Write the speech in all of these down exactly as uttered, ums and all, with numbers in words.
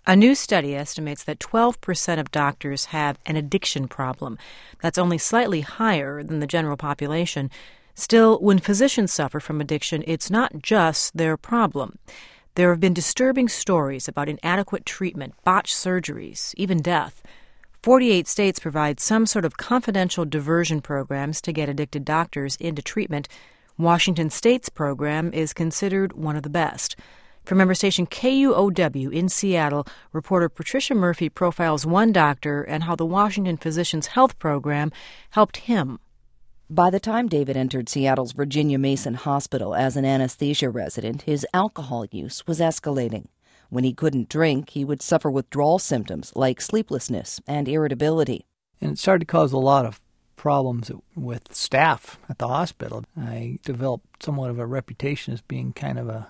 A new study estimates that twelve percent of doctors have an addiction problem. That's only slightly higher than the general population. Still, when physicians suffer from addiction, it's not just their problem. There have been disturbing stories about inadequate treatment, botched surgeries, even death. forty-eight states provide some sort of confidential diversion programs to get addicted doctors into treatment. Washington State's program is considered one of the best. For member station K U O W in Seattle, reporter Patricia Murphy profiles one doctor and how the Washington Physicians Health Program helped him. By the time David entered Seattle's Virginia Mason Hospital as an anesthesia resident, his alcohol use was escalating. When he couldn't drink, he would suffer withdrawal symptoms like sleeplessness and irritability. And it started to cause a lot of problems with staff at the hospital. I developed somewhat of a reputation as being kind of a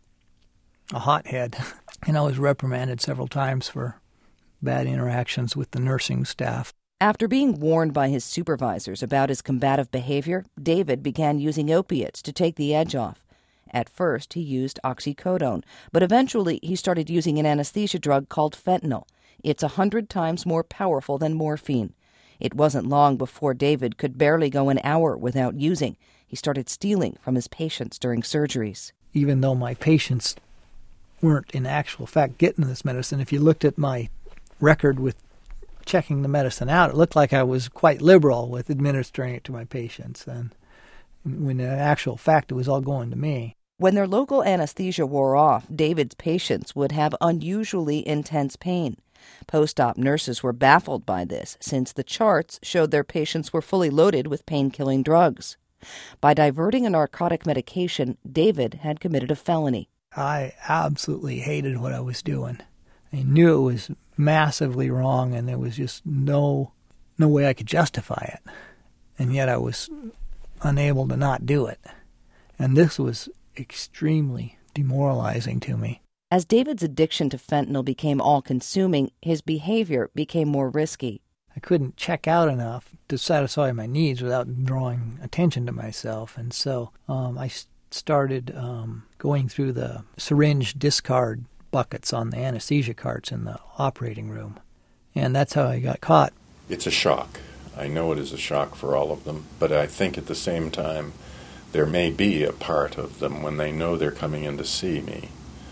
a hothead, and I was reprimanded several times for bad interactions with the nursing staff. After being warned by his supervisors about his combative behavior, David began using opiates to take the edge off. At first, he used oxycodone, but eventually he started using an anesthesia drug called fentanyl. It's a hundred times more powerful than morphine. It wasn't long before David could barely go an hour without using. He started stealing from his patients during surgeries. Even though my patients weren't in actual fact getting this medicine, if you looked at my record with checking the medicine out, it looked like I was quite liberal with administering it to my patients. And when in actual fact, it was all going to me. When their local anesthesia wore off, David's patients would have unusually intense pain. Post-op nurses were baffled by this, since the charts showed their patients were fully loaded with pain-killing drugs. By diverting a narcotic medication, David had committed a felony. I absolutely hated what I was doing. I knew it was massively wrong, and there was just no no way I could justify it. And yet I was unable to not do it. And this was extremely demoralizing to me. As David's addiction to fentanyl became all-consuming, his behavior became more risky. I couldn't check out enough to satisfy my needs without drawing attention to myself. And so um, I started um, going through the syringe discard buckets on the anesthesia carts in the operating room. And that's how I got caught. It's a shock. I know it is a shock for all of them, but I think at the same time there may be a part of them when they know they're coming in to see me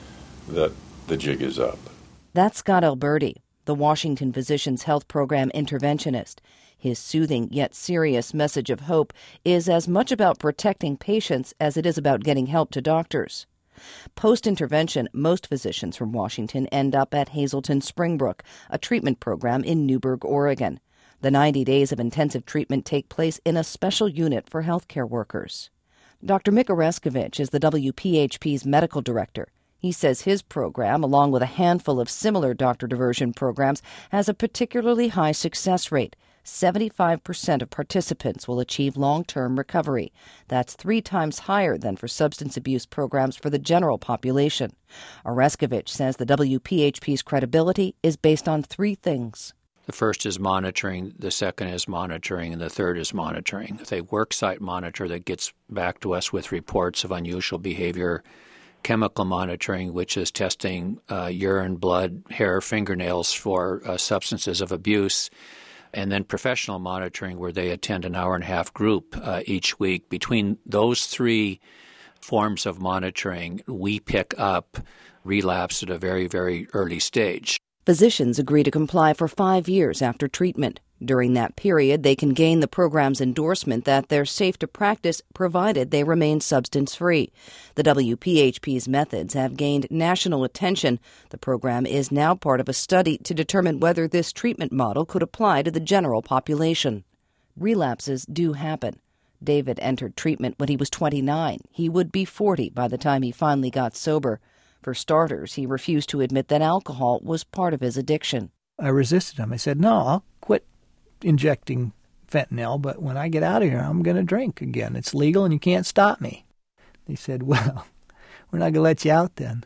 that the jig is up. That's Scott Alberti, the Washington Physicians Health Program interventionist. His soothing yet serious message of hope is as much about protecting patients as it is about getting help to doctors. Post-intervention, most physicians from Washington end up at Hazelton Springbrook, a treatment program in Newberg, Oregon. The ninety days of intensive treatment take place in a special unit for healthcare workers. Doctor Mick Oreskovich is the W P H P's medical director. He says his program, along with a handful of similar doctor diversion programs, has a particularly high success rate. seventy-five percent of participants will achieve long-term recovery. That's three times higher than for substance abuse programs for the general population. Oreskovich says the W P H P's credibility is based on three things. The first is monitoring, the second is monitoring, and the third is monitoring. It's a worksite monitor that gets back to us with reports of unusual behavior, chemical monitoring, which is testing uh, urine, blood, hair, fingernails for uh, substances of abuse, and then professional monitoring where they attend an hour and a half group uh, each week. Between those three forms of monitoring, we pick up relapse at a very, very early stage. Physicians agree to comply for five years after treatment. During that period, they can gain the program's endorsement that they're safe to practice provided they remain substance-free. The W P H P's methods have gained national attention. The program is now part of a study to determine whether this treatment model could apply to the general population. Relapses do happen. David entered treatment when he was twenty-nine. He would be forty by the time he finally got sober. For starters, he refused to admit that alcohol was part of his addiction. I resisted him. I said, no, I'll quit injecting fentanyl, but when I get out of here, I'm going to drink again. It's legal and you can't stop me. They said, well, we're not going to let you out then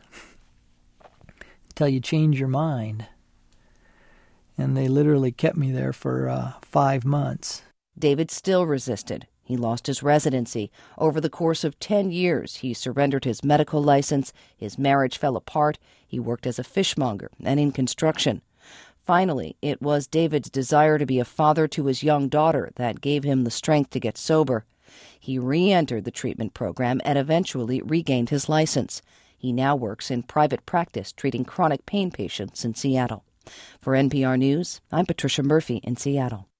until you change your mind. And they literally kept me there for uh, five months. David still resisted. He lost his residency. Over the course of ten years, he surrendered his medical license. His marriage fell apart. He worked as a fishmonger and in construction. Finally, it was David's desire to be a father to his young daughter that gave him the strength to get sober. He re-entered the treatment program and eventually regained his license. He now works in private practice treating chronic pain patients in Seattle. For N P R News, I'm Patricia Murphy in Seattle.